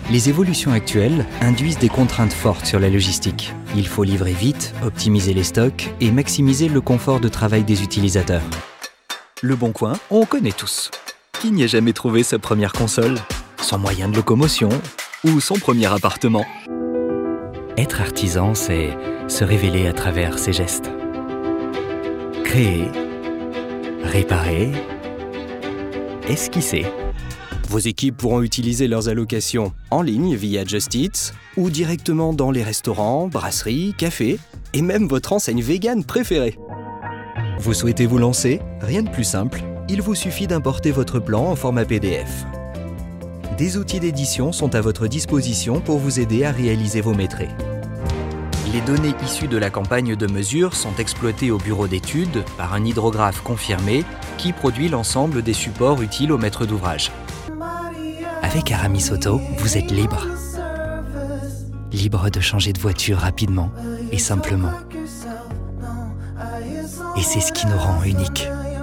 Les évolutions actuelles induisent des contraintes fortes sur la logistique. Il faut livrer vite, optimiser les stocks et maximiser le confort de travail des utilisateurs. Le Bon Coin, on connaît tous. Qui n'y a jamais trouvé sa première console, son moyen de locomotion ou son premier appartement? Être artisan, c'est se révéler à travers ses gestes. Créer, réparer, esquisser. Vos équipes pourront utiliser leurs allocations en ligne via Just Eat ou directement dans les restaurants, brasseries, cafés et même votre enseigne vegan préférée. Vous souhaitez vous lancer? Rien de plus simple, il vous suffit d'importer votre plan en format PDF. Des outils d'édition sont à votre disposition pour vous aider à réaliser vos maîtrises. Les données issues de la campagne de mesure sont exploitées au bureau d'études par un hydrographe confirmé qui produit l'ensemble des supports utiles au maître d'ouvrage. Avec Aramis Auto, vous êtes libre. Libre de changer de voiture rapidement et simplement. Et c'est ce qui nous rend uniques.